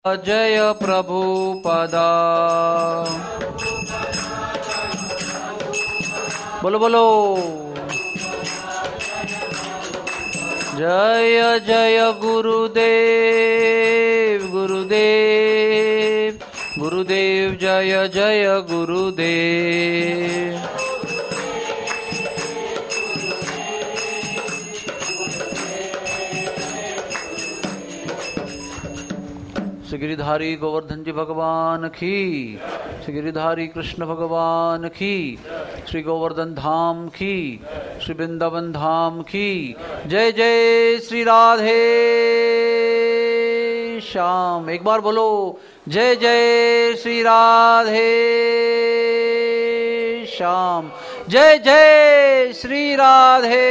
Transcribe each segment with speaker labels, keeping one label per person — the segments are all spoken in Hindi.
Speaker 1: जय प्रभुपदा। बोलो बोलो। जय जय गुरुदेव गुरुदेव गुरुदेव, जय जय गुरुदेव। श्री गिरिधारी गोवर्धन जी भगवान की, श्री गिरिधारी कृष्ण भगवान की, श्री गोवर्धन धाम की, श्री वृंदावन धाम की। जय जय श्री राधे श्याम। एक बार बोलो, जय जय श्री राधे श्याम। जय जय श्री राधे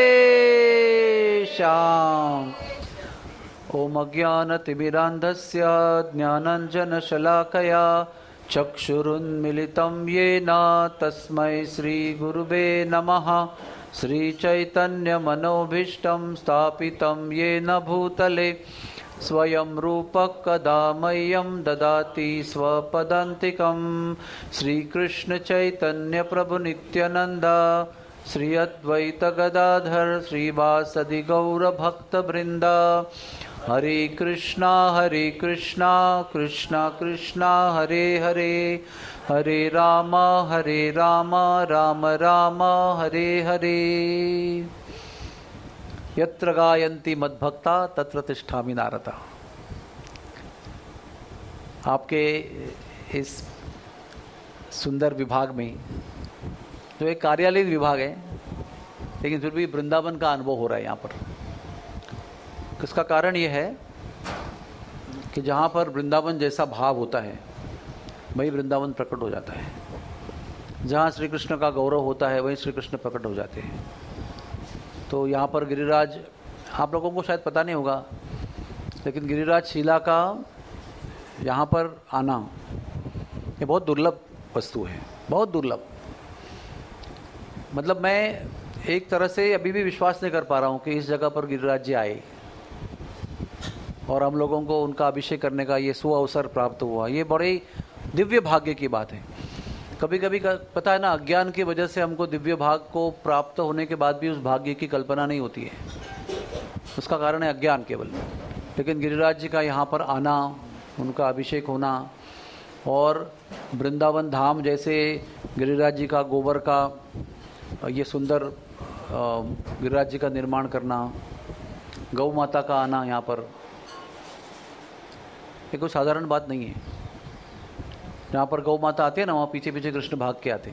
Speaker 1: श्याम। ओम अज्ञानतिमिरान्धस्य ज्ञानाञ्जनशलाकया चक्षुरुन्मिलितं येन तस्मै श्रीगुरुवे नमः। श्रीचैतन्यमनोभीष्टं स्थापितं येन भूतले स्वयं रूपः कदा मह्यं ददाति स्वपदान्तिकं। श्रीकृष्णचैतन्यप्रभुनित्यानन्द श्री अद्वैत गदाधर श्रीवासदि गौरभक्तवृन्द। हरे कृष्णा कृष्णा कृष्णा हरे हरे, हरे राम राम राम हरे हरे। यत्र गायन्ति मद्भक्ता तत्र तिष्ठामि नारदा। आपके इस सुंदर विभाग में जो एक कार्यालय विभाग है, लेकिन फिर भी वृंदावन का अनुभव हो रहा है यहाँ पर। इसका कारण ये है कि जहाँ पर वृंदावन जैसा भाव होता है वही वृंदावन प्रकट हो जाता है। जहाँ श्री कृष्ण का गौरव होता है वहीं श्री कृष्ण प्रकट हो जाते हैं। तो यहाँ पर गिरिराज, आप लोगों को शायद पता नहीं होगा, लेकिन गिरिराज शिला का यहाँ पर आना ये बहुत दुर्लभ वस्तु है, बहुत दुर्लभ। मतलब मैं एक तरह से अभी भी विश्वास नहीं कर पा रहा हूँ कि इस जगह पर गिरिराज जी आए और हम लोगों को उनका अभिषेक करने का ये सुअवसर प्राप्त हुआ। ये बड़े दिव्य भाग्य की बात है। कभी कभी पता है ना, अज्ञान की वजह से हमको दिव्य भाग को प्राप्त होने के बाद भी उस भाग्य की कल्पना नहीं होती है। उसका कारण है अज्ञान केवल। लेकिन गिरिराज जी का यहाँ पर आना, उनका अभिषेक होना और वृंदावन धाम जैसे गिरिराज जी का गोबर का ये सुंदर गिरिराज जी का निर्माण करना, गौ माता का आना यहाँ पर, ये कोई साधारण बात नहीं है। जहाँ पर गौ माता आती है ना, वहाँ पीछे पीछे कृष्ण भाग के आते हैं।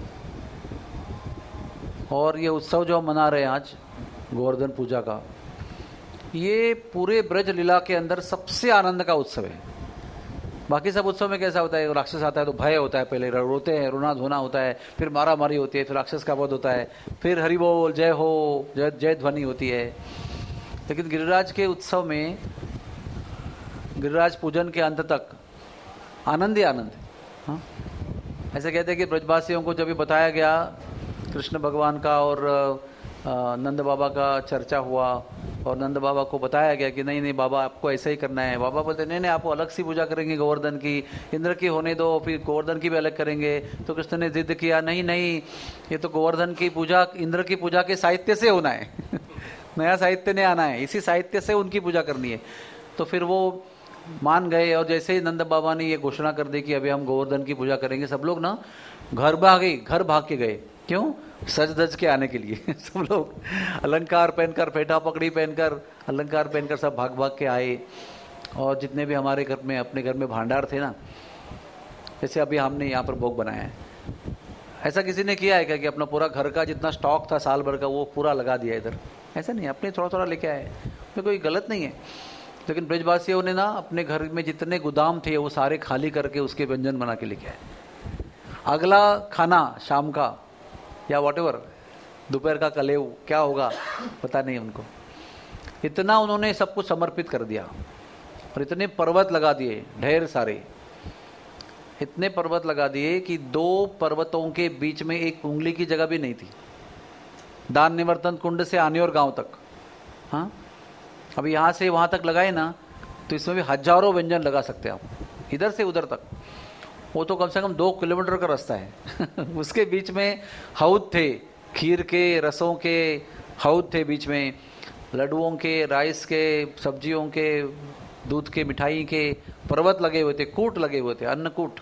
Speaker 1: और ये उत्सव जो हम मना रहे हैं आज गोवर्धन पूजा का, ये पूरे ब्रज लीला के अंदर सबसे आनंद का उत्सव है। बाकी सब उत्सव में कैसा होता है, राक्षस आता है तो भय होता है, पहले रोते हैं, रोना धोना होता है, फिर मारा मारी होती है, फिर राक्षस का वध होता है, फिर हरि बोल जय हो जय जय ध्वनि होती है। लेकिन गिरिराज के उत्सव में, गिरिराज पूजन के अंत तक आनंद ही आनंद है। हाँ? ऐसे कहते हैं कि ब्रजवासियों को जब भी बताया गया कृष्ण भगवान का और नंद बाबा का चर्चा हुआ और नंद बाबा को बताया गया कि नहीं नहीं बाबा आपको ऐसा ही करना है। बाबा बोलते नहीं नहीं, आपको अलग सी पूजा करेंगे गोवर्धन की, इंद्र की होने दो, फिर गोवर्धन की भी अलग करेंगे। तो कृष्ण ने जिद किया, नहीं नहीं, ये तो गोवर्धन की पूजा इंद्र की पूजा के साहित्य से होना है नया साहित्य नहीं आना है, इसी साहित्य से उनकी पूजा करनी है। तो फिर वो मान गए और जैसे ही नंद बाबा ने ये घोषणा कर दी कि अभी हम गोवर्धन की पूजा करेंगे, सब लोग ना घर भाग के गए। क्यों? सज धज के आने के लिए सब लोग अलंकार पहनकर, फेटा पकड़ी पहनकर, अलंकार पहनकर सब भाग भाग के आए। और जितने भी हमारे घर में, अपने घर में भांडार थे ना, जैसे अभी हमने यहाँ पर भोग बनाया है, ऐसा किसी ने किया है क्या कि अपना पूरा घर का जितना स्टॉक था साल भर का वो पूरा लगा दिया इधर? ऐसा नहीं, अपने थोड़ा थोड़ा लेके आए, उसमें कोई गलत नहीं है। लेकिन ब्रजवासियों ने ना अपने घर में जितने गोदाम थे वो सारे खाली करके उसके व्यंजन बना के लेके आए। अगला खाना शाम का या व्हाटएवर, दोपहर का कलेव क्या होगा पता नहीं उनको। इतना उन्होंने सब कुछ समर्पित कर दिया और इतने पर्वत लगा दिए, ढेर सारे, इतने पर्वत लगा दिए कि 2 पर्वतों के बीच में एक उंगली की जगह भी नहीं थी। दान निवर्तन कुंड से आनेर गांव तक। हाँ, अब यहाँ से वहाँ तक लगाए ना तो इसमें भी हजारों व्यंजन लगा सकते हैं आप, इधर से उधर तक। वो तो कम से कम 2 किलोमीटर का रास्ता है उसके बीच में हौद थे, खीर के, रसों के हौद थे बीच में, लड्डुओं के, राइस के, सब्जियों के, दूध के, मिठाई के पर्वत लगे हुए थे, कूट लगे हुए थे, अन्नकूट।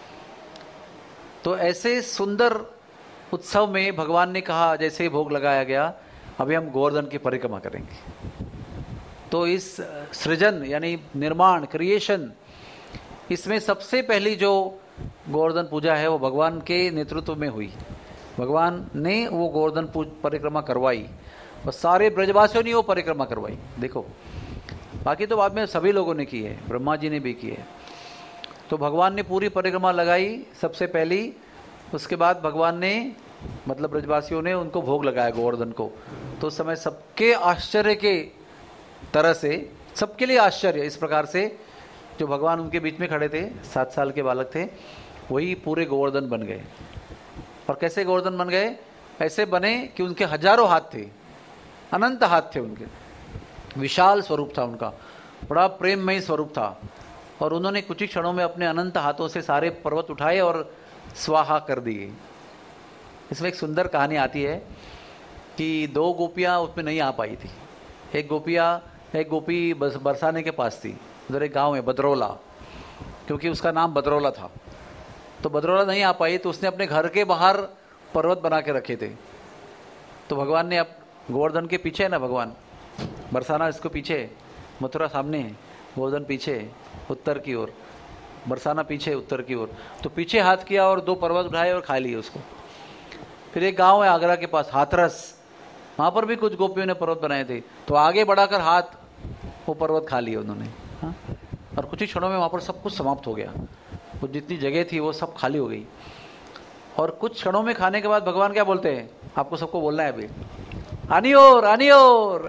Speaker 1: तो ऐसे सुंदर उत्सव में भगवान ने कहा, जैसे ही भोग लगाया गया, अभी हम गोवर्धन की परिक्रमा करेंगे। तो इस सृजन यानी निर्माण, क्रिएशन, इसमें सबसे पहली जो गोवर्धन पूजा है वो भगवान के नेतृत्व में हुई। भगवान ने वो गोवर्धन परिक्रमा करवाई और सारे ब्रजवासियों ने वो परिक्रमा करवाई। देखो, बाकी तो बाद में सभी लोगों ने की है, ब्रह्मा जी ने भी की है। तो भगवान ने पूरी परिक्रमा लगाई सबसे पहली, उसके बाद भगवान ने, मतलब ब्रजवासियों ने उनको भोग लगाया गोवर्धन को। तो उस समय सबके आश्चर्य के तरह से, सबके लिए आश्चर्य इस प्रकार से, जो भगवान उनके बीच में खड़े थे, 7 साल के बालक थे, वही पूरे गोवर्धन बन गए। और कैसे गोवर्धन बन गए? ऐसे बने कि उनके हजारों हाथ थे, अनंत हाथ थे उनके, विशाल स्वरूप था उनका, बड़ा प्रेममयी स्वरूप था। और उन्होंने कुछ ही क्षणों में अपने अनंत हाथों से सारे पर्वत उठाए और स्वाहा कर दिए। इसमें एक सुंदर कहानी आती है कि 2 गोपियाँ उसमें नहीं आ पाई थी। एक गोपी बरसाने के पास थी, उधर एक गांव है बदरौला, क्योंकि उसका नाम बदरौला था। तो बदरौला नहीं आ पाई, तो उसने अपने घर के बाहर पर्वत बना के रखे थे। तो भगवान ने, अब गोवर्धन के पीछे है ना भगवान, बरसाना इसको पीछे, मथुरा सामने है, गोवर्धन पीछे उत्तर की ओर, बरसाना पीछे उत्तर की ओर। तो पीछे हाथ किया और 2 पर्वत उठाए और खा लिए उसको। फिर एक गांव है आगरा के पास, हाथरस, वहां पर भी कुछ गोपियों ने पर्वत बनाए थे, तो आगे बढ़ाकर हाथ वो पर्वत खा लिए उन्होंने। हाँ? और कुछ ही क्षणों में वहां पर सब कुछ समाप्त हो गया, वो जितनी जगह थी वो सब खाली हो गई। और कुछ क्षणों में खाने के बाद भगवान क्या बोलते हैं, आपको सबको बोलना है अभी, आनियोर आनियोर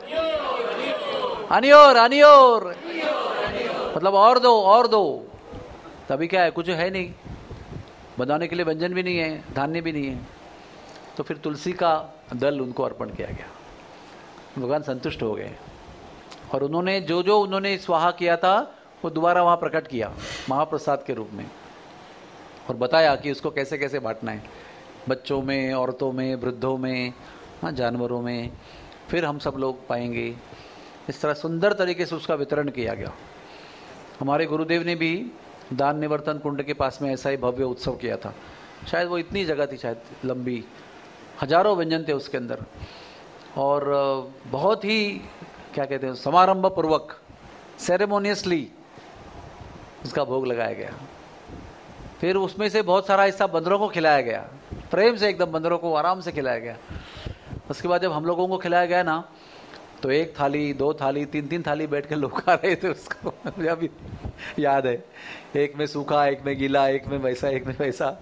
Speaker 1: आनियोर आनियोर, मतलब और दो और दो। तभी क्या है, कुछ है नहीं, बनाने के लिए व्यंजन भी नहीं है, धान्य भी नहीं है। तो फिर तुलसी का दल उनको अर्पण किया गया, भगवान संतुष्ट हो गए। और उन्होंने जो जो उन्होंने स्वाहा किया था वो दोबारा वहाँ प्रकट किया महाप्रसाद के रूप में, और बताया कि उसको कैसे कैसे बांटना है, बच्चों में, औरतों में, वृद्धों में, जानवरों में, फिर हम सब लोग पाएंगे। इस तरह सुंदर तरीके से उसका वितरण किया गया। हमारे गुरुदेव ने भी दान निवर्तन कुंड के पास में ऐसा ही भव्य उत्सव किया था। शायद वो इतनी जगह थी, शायद लंबी, हजारों व्यंजन थे उसके अंदर, और बहुत ही क्या कहते हैं, समारंभ पूर्वक, सेरेमोनियसली उसका भोग लगाया गया। फिर उसमें से बहुत सारा हिस्सा बंदरों को खिलाया गया, प्रेम से एकदम बंदरों को आराम से खिलाया गया। उसके बाद जब हम लोगों को खिलाया गया ना, तो 1 थाली, 2 थाली, 3-3 थाली बैठ के लोग खा रहे थे उसको, मुझे अभी याद है। एक में सूखा, एक में गीला, एक में वैसा, एक में वैसा,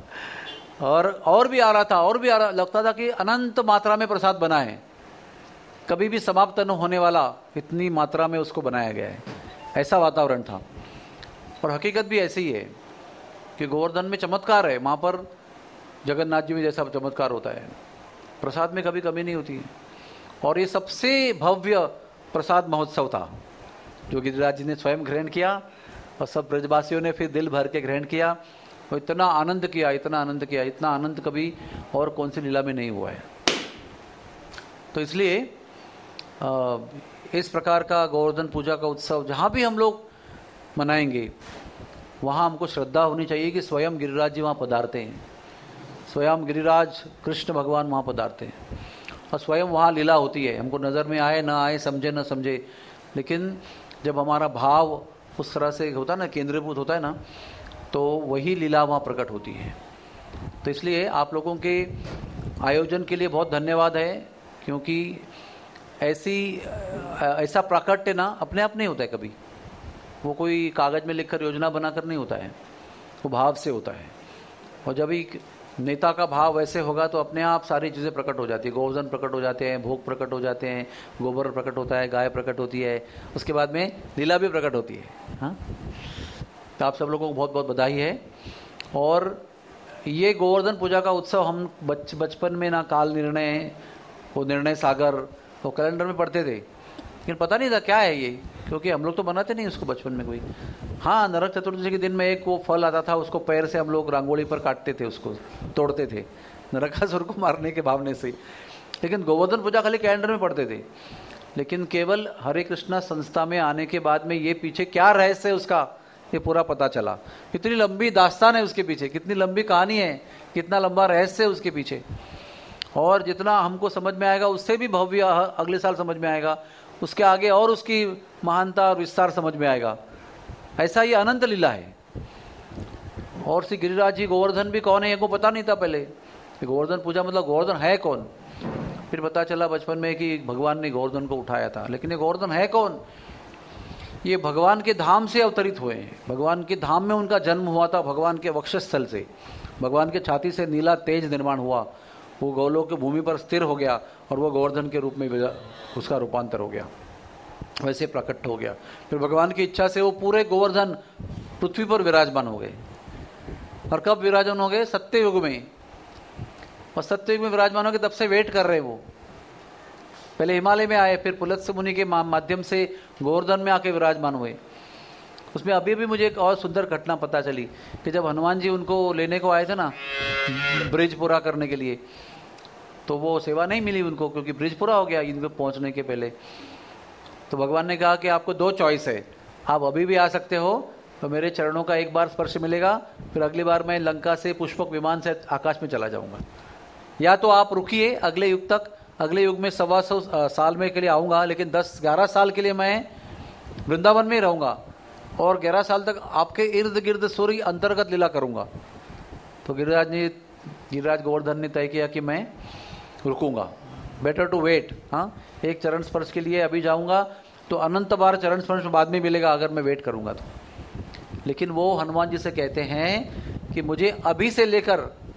Speaker 1: और भी आ रहा था, और भी आ रहा, लगता था कि अनंत मात्रा में प्रसाद बना है, कभी भी समाप्त न होने वाला, इतनी मात्रा में उसको बनाया गया है, ऐसा वातावरण था। और हकीकत भी ऐसी ही है कि गोवर्धन में चमत्कार है, वहाँ पर जगन्नाथ जी में जैसा चमत्कार होता है, प्रसाद में कभी कमी नहीं होती है। और ये सबसे भव्य प्रसाद महोत्सव था जो गिरिराज जी ने स्वयं ग्रहण किया, और सब ब्रजवासियों ने फिर दिल भर के ग्रहण किया, और इतना आनंद किया, इतना आनंद किया, इतना आनंद कभी और कौन सी लीला में नहीं हुआ है। तो इसलिए इस प्रकार का गोवर्धन पूजा का उत्सव जहाँ भी हम लोग मनाएंगे, वहाँ हमको श्रद्धा होनी चाहिए कि स्वयं गिरिराज जी वहाँ पधारते हैं, स्वयं गिरिराज कृष्ण भगवान वहाँ पधारते हैं, और स्वयं वहाँ लीला होती है। हमको नज़र में आए ना आए, समझे ना समझे, लेकिन जब हमारा भाव उस तरह से होता है ना, केंद्रीभूत होता है ना, तो वही लीला वहाँ प्रकट होती है। तो इसलिए आप लोगों के आयोजन के लिए बहुत धन्यवाद है, क्योंकि ऐसा प्राकट्य ना अपने आप नहीं होता है कभी, वो कोई कागज़ में लिखकर योजना बनाकर नहीं होता है, वो भाव से होता है। और जब ही नेता का भाव वैसे होगा तो अपने आप सारी चीज़ें प्रकट हो जाती है, गोवर्धन प्रकट हो जाते हैं, भोग प्रकट हो जाते हैं, गोबर प्रकट होता है, गाय प्रकट होती है, उसके बाद में लीला भी प्रकट होती है। हाँ, तो आप सब लोगों को बहुत बहुत बधाई है। और ये गोवर्धन पूजा का उत्सव हम बचपन में ना काल निर्णय, वो निर्णय सागर, वो कैलेंडर में पढ़ते थे, लेकिन पता नहीं था क्या है ये, क्योंकि हम लोग तो बनाते नहीं उसको बचपन में कोई। हाँ, नरक चतुर्दशी के दिन में एक वो फल आता था, उसको पैर से हम लोग रंगोली पर काटते थे, उसको तोड़ते थे नरकासुर को मारने के भावने से। लेकिन गोवर्धन पूजा खाली कैलेंडर में पढ़ते थे। लेकिन केवल हरे कृष्णा संस्था में आने के बाद में ये पीछे क्या रहस्य है उसका, ये पूरा पता चला। कितनी लंबी दास्तान है उसके पीछे, कितनी लंबी कहानी है, कितना लंबा रहस्य है उसके पीछे। और जितना हमको समझ में आएगा उससे भी भव्य अगले साल समझ में आएगा, उसके आगे और उसकी महानता और विस्तार समझ में आएगा। ऐसा ये अनंत लीला है। और श्री गिरिराज जी गोवर्धन भी कौन है ये को पता नहीं था पहले। गोवर्धन पूजा मतलब गोवर्धन है कौन, फिर पता चला बचपन में कि भगवान ने गोवर्धन को उठाया था। लेकिन ये गोवर्धन है कौन, ये भगवान के धाम से अवतरित हुए हैं। भगवान के धाम में उनका जन्म हुआ था, भगवान के वक्षस्थल से, भगवान के छाती से नीला तेज निर्माण हुआ, वो गोलोक की भूमि पर स्थिर हो गया और वो गोवर्धन के रूप में उसका रूपांतर हो गया, वैसे प्रकट हो गया। फिर भगवान की इच्छा से वो पूरे गोवर्धन पृथ्वी पर विराजमान हो गए। और कब विराजमान हो गए, सत्य युग में। और सत्य युग में विराजमान हो गए, तब से वेट कर रहे वो। पहले हिमालय में आए, फिर पुलत्स्य मुनि के माध्यम से गोवर्धन में आके विराजमान हुए। उसमें अभी भी मुझे एक और सुंदर घटना पता चली कि जब हनुमान जी उनको लेने को आए थे ना ब्रिज पूरा करने के लिए, तो वो सेवा नहीं मिली उनको, क्योंकि ब्रिज पूरा हो गया इनको पहुंचने के पहले। तो भगवान ने कहा कि आपको दो चॉइस है, आप अभी भी आ सकते हो तो मेरे चरणों का एक बार स्पर्श मिलेगा, फिर अगली बार मैं लंका से पुष्पक विमान से आकाश में चला जाऊंगा, या तो आप रुकिए अगले युग तक, अगले युग में 125 साल में के लिए आऊँगा, लेकिन 10-11 साल के लिए मैं वृंदावन में ही रहूँगा और 11 साल तक आपके इर्द गिर्द सूर्य अंतर्गत लीला करूँगा। तो गिरिराज गोवर्धन ने तय किया कि मैं रुकूंगा, बेटर टू वेट। हाँ, एक चरण स्पर्श के लिए अभी जाऊँगा तो अनंत बार चरण स्पर्श बाद में मिलेगा अगर मैं वेट करूँगा तो। लेकिन वो हनुमान जी से कहते हैं कि मुझे अभी से लेकर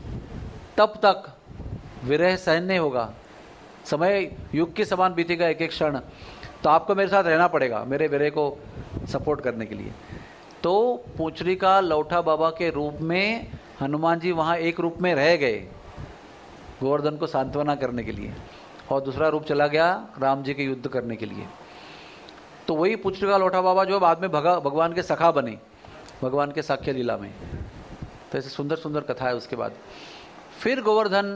Speaker 1: तब तक विरह सहन नहीं होगा, समय युग के समान बीतेगा एक एक क्षण, तो आपको मेरे साथ रहना पड़ेगा मेरे विरह को सपोर्ट करने के लिए। तो पूंचरी का लौठा बाबा के रूप में हनुमान जी वहाँ एक रूप में रह गए गोवर्धन को सांत्वना करने के लिए, और दूसरा रूप चला गया राम जी के युद्ध करने के लिए। तो वही पूंचरी का लौठा बाबा जो बाद में भगवान के सखा बने भगवान के साख्य लीला में। तो ऐसे सुंदर सुंदर कथा है। उसके बाद फिर गोवर्धन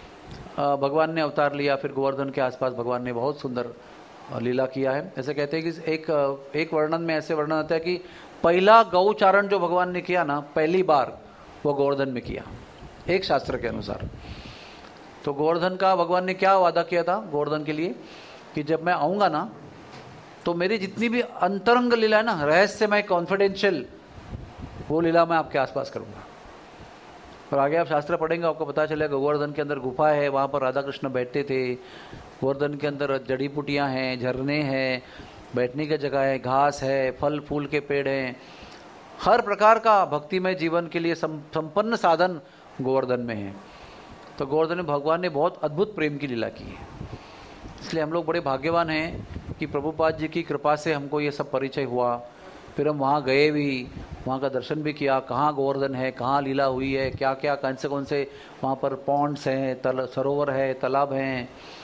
Speaker 1: भगवान ने अवतार लिया, फिर गोवर्धन के आसपास भगवान ने बहुत सुंदर लीला किया है। ऐसे कहते हैं कि एक वर्णन में ऐसे वर्णन आता है कि पहला गौचारण जो भगवान ने किया ना पहली बार, वो गोवर्धन में किया, एक शास्त्र के अनुसार। तो गोवर्धन का भगवान ने क्या वादा किया था गोवर्धन के लिए कि जब मैं आऊँगा ना तो मेरी जितनी भी अंतरंग लीला है ना, रहस्यमय कॉन्फिडेंशियल, वो लीला मैं आपके आसपास करूँगा। और आगे आप शास्त्र पढ़ेंगे आपको पता चलेगा गोवर्धन के अंदर गुफा है, वहाँ पर राधा कृष्ण बैठते थे। गोवर्धन के अंदर जड़ी बूटियाँ हैं, झरने हैं, बैठने की जगह है, घास है, फल फूल के पेड़ हैं, हर प्रकार का भक्तिमय जीवन के लिए संपन्न साधन गोवर्धन में है। तो गोवर्धन में भगवान ने बहुत अद्भुत प्रेम की लीला की है। इसलिए हम लोग बड़े भाग्यवान हैं कि प्रभुपाद जी की कृपा से हमको ये सब परिचय हुआ। फिर हम वहाँ गए भी, वहाँ का दर्शन भी किया, कहाँ गोवर्धन है, कहाँ लीला हुई है, क्या क्या कौन से वहाँ पर पॉन्ड्स हैं, सरोवर है, तालाब हैं।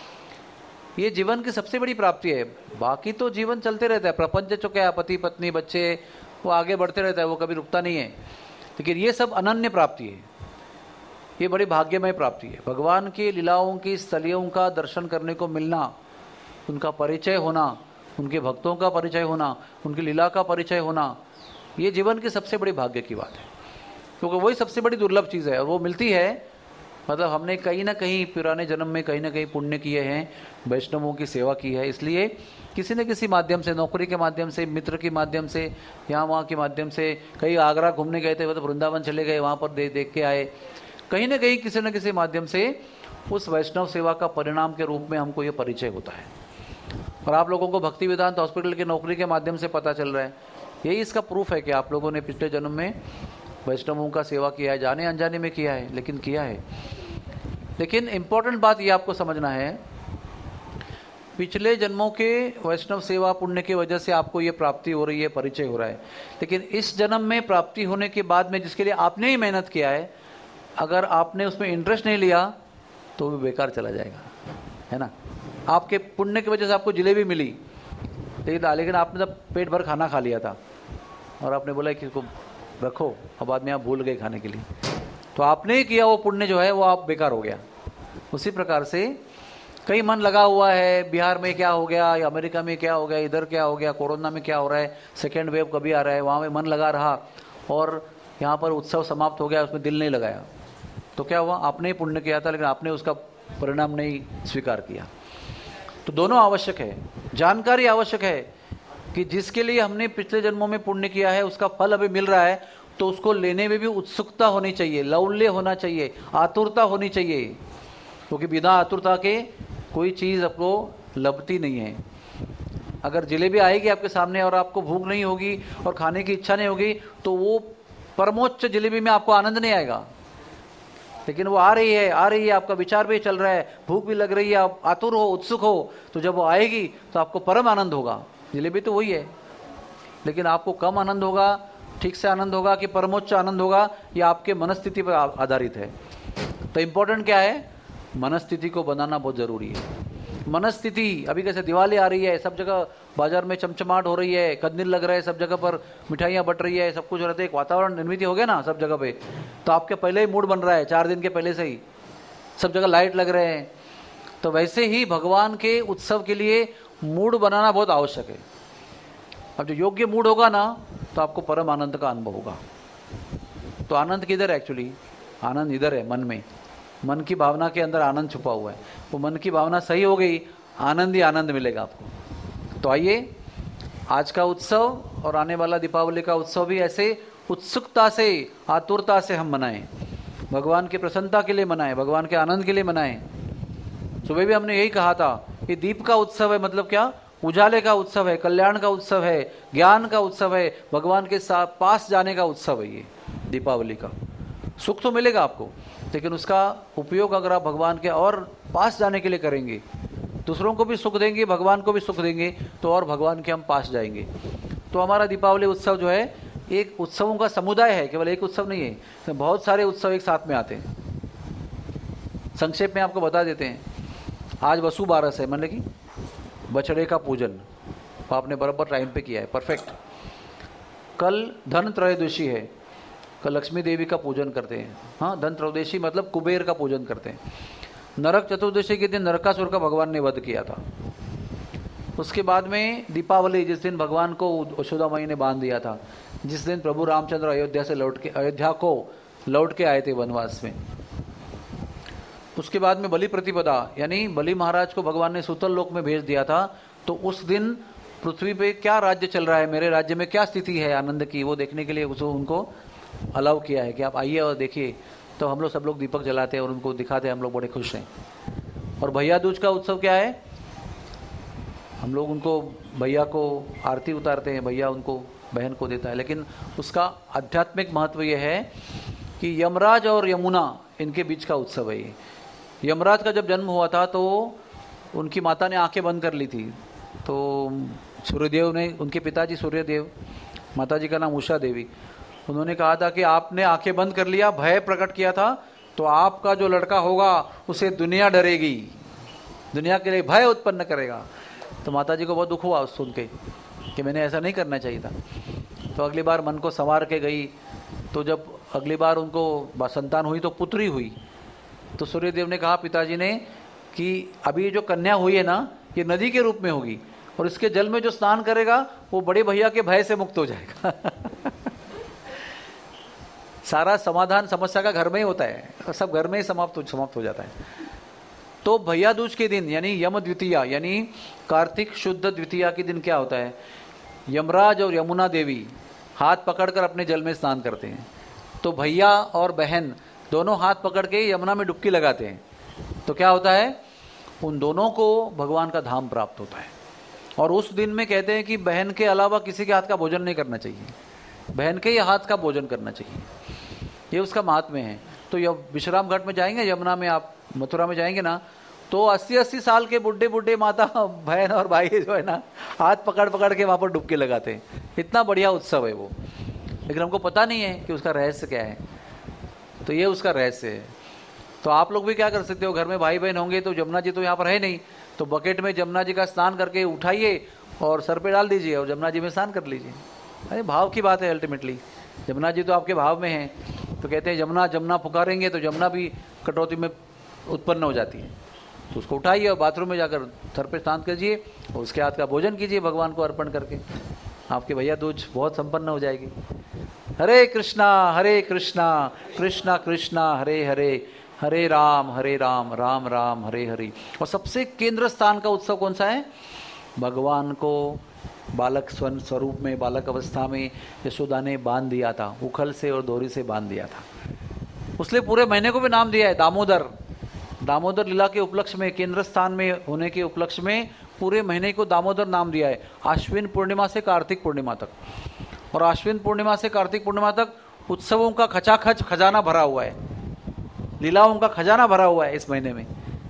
Speaker 1: ये जीवन की सबसे बड़ी प्राप्ति है। बाकी तो जीवन चलते रहता है, प्रपंच जो क्या, पति पत्नी बच्चे, वो आगे बढ़ते रहता है, वो कभी रुकता नहीं है। लेकिन ये सब अनन्य प्राप्ति है, ये बड़ी भाग्यमय प्राप्ति है। भगवान की लीलाओं की स्थलियों का दर्शन करने को मिलना, उनका परिचय होना, उनके भक्तों का परिचय होना, उनकी लीला का परिचय होना, ये जीवन की सबसे बड़ी भाग्य की बात है। क्योंकि वही सबसे बड़ी दुर्लभ चीज़ है और वो मिलती है मतलब हमने कहीं ना कहीं पुराने जन्म में कहीं ना कहीं पुण्य किए हैं, वैष्णवों की सेवा की है, इसलिए किसी न किसी माध्यम से, नौकरी के माध्यम से, मित्र के माध्यम से, यहाँ वहाँ के माध्यम से, कहीं आगरा घूमने गए थे तो वृंदावन चले गए, वहाँ पर देख के आए, कहीं ना कहीं किसी न किसी माध्यम से उस वैष्णव सेवा का परिणाम के रूप में हमको ये परिचय होता है। और आप लोगों को भक्ति वेदांत हॉस्पिटल की नौकरी के माध्यम से पता चल रहा है, यही इसका प्रूफ है कि आप लोगों ने पिछले जन्म में वैष्णवों का सेवा किया है, जाने अनजाने में किया है, लेकिन किया है। लेकिन इम्पोर्टेंट बात ये आपको समझना है, पिछले जन्मों के वैष्णव सेवा पुण्य की वजह से आपको ये प्राप्ति हो रही है, परिचय हो रहा है। लेकिन इस जन्म में प्राप्ति होने के बाद में जिसके लिए आपने ही मेहनत किया है, अगर आपने उसमें इंटरेस्ट नहीं लिया तो भी बेकार चला जाएगा, है ना। आपके पुण्य की वजह से आपको जिलेबी मिली, लेकिन आपने तब पेट भर खाना खा लिया था और आपने बोला कि इसको रखो, अब बाद में आप भूल गए खाने के लिए, तो आपने किया वो पुण्य जो है वो आप बेकार हो गया। उसी प्रकार से कई मन लगा हुआ है, बिहार में क्या हो गया, या अमेरिका में क्या हो गया, इधर क्या हो गया, कोरोना में क्या हो रहा है, सेकेंड वेव कभी आ रहा है, वहाँ में मन लगा रहा और यहाँ पर उत्सव समाप्त हो गया, उसमें दिल नहीं लगाया, तो क्या हुआ? आपने ही पुण्य किया था लेकिन आपने उसका परिणाम नहीं स्वीकार किया। तो दोनों आवश्यक है, जानकारी आवश्यक है कि जिसके लिए हमने पिछले जन्मों में पुण्य किया है उसका फल अभी मिल रहा है, तो उसको लेने में भी उत्सुकता होनी चाहिए, लौल्य होना चाहिए, आतुरता होनी चाहिए, क्योंकि बिना आतुरता के कोई चीज़ आपको लभती नहीं है। अगर जलेबी आएगी आपके सामने और आपको भूख नहीं होगी और खाने की इच्छा नहीं होगी, तो वो परमोच्च जलेबी में आपको आनंद नहीं आएगा। लेकिन वो आ रही है, आपका विचार भी चल रहा है, भूख भी लग रही है, आप आतुर हो, उत्सुक हो, तो जब वो आएगी तो आपको परम आनंद होगा। जलेबी तो वही है, लेकिन आपको कम आनंद होगा, ठीक से आनंद होगा कि परमोच्च आनंद होगा, ये आपके मनस्थिति पर आधारित है। तो इम्पोर्टेंट क्या है? मनस्थिति को बनाना बहुत जरूरी है। मनस्थिति, अभी कैसे दिवाली आ रही है, सब जगह बाजार में चमचमाट हो रही है, कदनील लग रहा है, सब जगह पर मिठाइयाँ बट रही है, सब कुछ रहता है, एक वातावरण निर्मित हो गया ना सब जगह पे, तो आपके पहले ही मूड बन रहा है, 4 दिन के पहले से ही सब जगह लाइट लग रहे हैं। तो वैसे ही भगवान के उत्सव के लिए मूड बनाना बहुत आवश्यक है। अब जो योग्य मूड होगा ना, तो आपको परम आनंद का अनुभव होगा। तो आनंद किधर है? एक्चुअली आनंद इधर है, मन में। मन की भावना के अंदर आनंद छुपा हुआ है। वो मन की भावना सही हो गई, आनंद ही आनंद मिलेगा आपको। तो आइए, आज का उत्सव और आने वाला दीपावली का उत्सव भी ऐसे उत्सुकता से, आतुरता से हम मनाएं, भगवान की प्रसन्नता के लिए मनाएं, भगवान के आनंद के लिए मनाएं। सुबह भी हमने यही कहा था कि दीप का उत्सव है, मतलब क्या? उजाले का उत्सव है, कल्याण का उत्सव है, ज्ञान का उत्सव है, भगवान के साथ पास जाने का उत्सव है ये दीपावली का। सुख तो मिलेगा आपको, लेकिन उसका उपयोग अगर आप भगवान के और पास जाने के लिए करेंगे, दूसरों को भी सुख देंगे, भगवान को भी सुख देंगे, तो और भगवान के हम पास जाएंगे। तो हमारा दीपावली उत्सव जो है एक उत्सवों का समुदाय है, केवल एक उत्सव नहीं है, तो बहुत सारे उत्सव एक साथ में आते हैं। संक्षेप में आपको बता देते हैं। आज वसु बारस है, मतलब कि बछड़े का पूजन, आपने बराबर टाइम पे किया है, परफेक्ट। कल धन त्रयोदशी है, कल लक्ष्मी देवी का पूजन करते हैं। हाँ, धन त्रयोदशी मतलब कुबेर का पूजन करते हैं। नरक चतुर्दशी के दिन नरकासुर का भगवान ने वध किया था। उसके बाद में दीपावली, जिस दिन भगवान को यशोदा माई ने बांध दिया था, जिस दिन प्रभु रामचंद्र अयोध्या को लौट के आए थे वनवास में। उसके बाद में बलि प्रतिपदा, यानी बलि महाराज को भगवान ने सूतल लोक में भेज दिया था। तो उस दिन पृथ्वी पे क्या राज्य चल रहा है, मेरे राज्य में क्या स्थिति है आनंद की, वो देखने के लिए उनको अलाउ किया है कि आप आइए और देखिए। तो हम लोग सब लोग दीपक जलाते हैं और उनको दिखाते हैं, हम लोग बड़े खुश हैं। और भैया दूज का उत्सव क्या है? हम लोग उनको, भैया को आरती उतारते हैं, भैया उनको बहन को देता है। लेकिन उसका आध्यात्मिक महत्व यह है कि यमराज और यमुना, इनके बीच का उत्सव है ये। यमराज का जब जन्म हुआ था तो उनकी माता ने आंखें बंद कर ली थी, तो सूर्यदेव ने, उनके पिताजी सूर्यदेव, माताजी का नाम उषा देवी, उन्होंने कहा था कि आपने आंखें बंद कर लिया, भय प्रकट किया था, तो आपका जो लड़का होगा उसे दुनिया डरेगी, दुनिया के लिए भय उत्पन्न करेगा। तो माताजी को बहुत दुख हुआ सुन के कि मैंने ऐसा नहीं करना चाहिए था। तो अगली बार मन को संवार के गई। तो जब अगली बार उनको संतान हुई तो पुत्री हुई, तो सूर्यदेव ने कहा पिताजी ने कि अभी जो कन्या हुई है ना, ये नदी के रूप में होगी और इसके जल में जो स्नान करेगा वो बड़े भैया के भय से मुक्त हो जाएगा। सारा समाधान समस्या का घर में ही होता है और सब घर में ही समाप्त हो जाता है। तो भैया दूज के दिन, यानी यम द्वितीया, यानी कार्तिक शुद्ध द्वितीया के दिन क्या होता है? यमराज और यमुना देवी हाथ पकड़कर अपने जल में स्नान करते हैं। तो भैया और बहन दोनों हाथ पकड़ के यमुना में डुबकी लगाते हैं। तो क्या होता है? उन दोनों को भगवान का धाम प्राप्त होता है। और उस दिन में कहते हैं कि बहन के अलावा किसी के हाथ का भोजन नहीं करना चाहिए, बहन के ही हाथ का भोजन करना चाहिए। ये उसका महात्म्य है। तो ये विश्राम घाट में जाएंगे, यमुना में, आप मथुरा में जाएंगे ना, तो 80-80 साल के बुढ़े माता बहन और भाई जो है ना, हाथ पकड़ पकड़ के वहाँ पर डुबकी लगाते हैं। इतना बढ़िया उत्सव है वो, लेकिन हमको पता नहीं है कि उसका रहस्य क्या है। तो ये उसका रहस्य है। तो आप लोग भी क्या कर सकते हो, घर में भाई बहन होंगे तो, जमुना जी तो यहाँ पर है नहीं, तो बकेट में जमुना जी का स्नान करके उठाइए और सर पे डाल दीजिए और जमुना जी में स्नान कर लीजिए। अरे भाव की बात है अल्टीमेटली। जमुना जी तो आपके भाव में हैं, तो कहते हैं जमुना जमुना पुकारेंगे तो जमुना भी कटौती में उत्पन्न हो जाती है। तो उसको उठाइए और बाथरूम में जाकर सर पे स्नान कीजिए और उसके हाथ का भोजन कीजिए भगवान को अर्पण करके, आपके भैया दूज बहुत संपन्न हो जाएगी। हरे कृष्णा कृष्णा कृष्णा हरे हरे, हरे राम राम राम हरे हरे। और सबसे केंद्र स्थान का उत्सव कौन सा है? भगवान को बालक स्वरूप में, बालक अवस्था में यशोदा ने बांध दिया था, उखल से और दोरी से बांध दिया था। उसने पूरे महीने को भी नाम दिया है दामोदर। दामोदर लीला के उपलक्ष्य में, केंद्र स्थान में होने के उपलक्ष्य में पूरे महीने को दामोदर नाम दिया है, आश्विन पूर्णिमा से कार्तिक पूर्णिमा तक। और आश्विन पूर्णिमा से कार्तिक पूर्णिमा तक उत्सवों का खचाखच खजाना भरा हुआ है, लीलाओं का खजाना भरा हुआ है इस महीने में।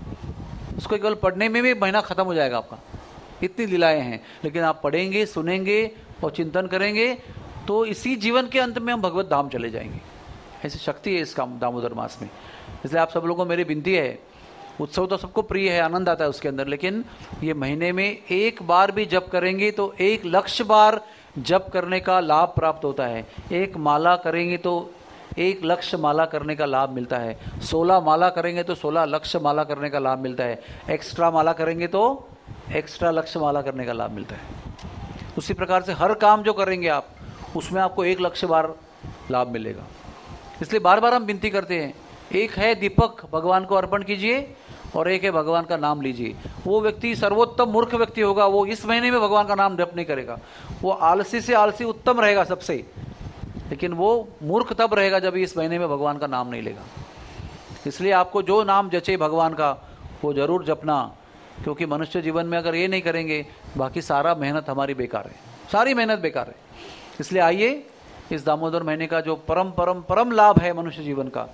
Speaker 1: उसको केवल पढ़ने में भी महीना खत्म हो जाएगा आपका, इतनी लीलाएं हैं। लेकिन आप पढ़ेंगे, सुनेंगे और चिंतन करेंगे तो इसी जीवन के अंत में हम भगवत धाम चले जाएंगे। ऐसी शक्ति है इसका दामोदर मास में। इसलिए आप सब लोगों को मेरी विनती है, उत्सव तो सबको प्रिय है, आनंद आता है उसके अंदर, लेकिन ये महीने में एक बार भी जप करेंगे तो 1,00,000 बार जप करने का लाभ प्राप्त होता है। एक माला करेंगे तो 1,00,000 माला करने का लाभ मिलता है। 16 माला करेंगे तो 16,00,000 माला करने का लाभ मिलता है। एक्स्ट्रा माला करेंगे तो एक्स्ट्रा 1,00,000 माला करने का लाभ मिलता है। उसी प्रकार से हर काम जो करेंगे आप, उसमें आपको 1,00,000 बार लाभ मिलेगा। इसलिए बार बार हम विनती करते हैं, एक है दीपक भगवान को अर्पण कीजिए और एक है भगवान का नाम लीजिए। वो व्यक्ति सर्वोत्तम मूर्ख व्यक्ति होगा, वो इस महीने में भगवान का नाम जप नहीं करेगा। वो आलसी से आलसी उत्तम रहेगा सबसे, लेकिन वो मूर्ख तब रहेगा जब इस महीने में भगवान का नाम नहीं लेगा। इसलिए आपको जो नाम जचे भगवान का वो जरूर जपना, क्योंकि मनुष्य जीवन में अगर ये नहीं करेंगे बाकी सारा मेहनत हमारी बेकार है, सारी मेहनत बेकार है। इसलिए आइए इस दामोदर महीने का जो परम परम परम लाभ है मनुष्य जीवन का,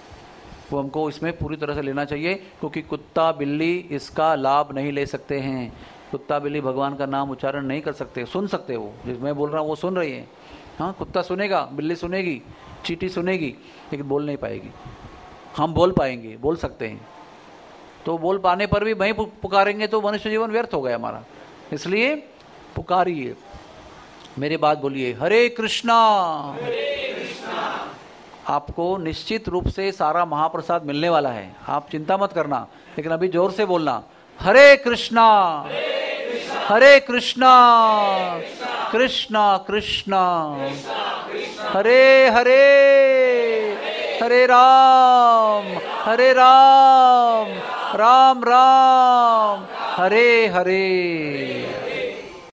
Speaker 1: वो हमको इसमें पूरी तरह से लेना चाहिए। क्योंकि कुत्ता बिल्ली इसका लाभ नहीं ले सकते हैं। कुत्ता बिल्ली भगवान का नाम उच्चारण नहीं कर सकते, सुन सकते, वो जिस मैं बोल रहा हूँ वो सुन रही है। हाँ, कुत्ता सुनेगा, बिल्ली सुनेगी, चींटी सुनेगी, लेकिन बोल नहीं पाएगी। हम बोल पाएंगे, बोल सकते हैं। तो बोल पाने पर भी वहीं पुकारेंगे तो मनुष्य जीवन व्यर्थ हो गया हमारा। इसलिए पुकारिए, मेरी बात बोलिए, हरे कृष्णा। आपको निश्चित रूप से सारा महाप्रसाद मिलने वाला है, आप चिंता मत करना, लेकिन अभी जोर से बोलना, हरे कृष्णा हरे कृष्णा कृष्णा कृष्णा हरे हरे, हरे राम राम राम हरे हरे।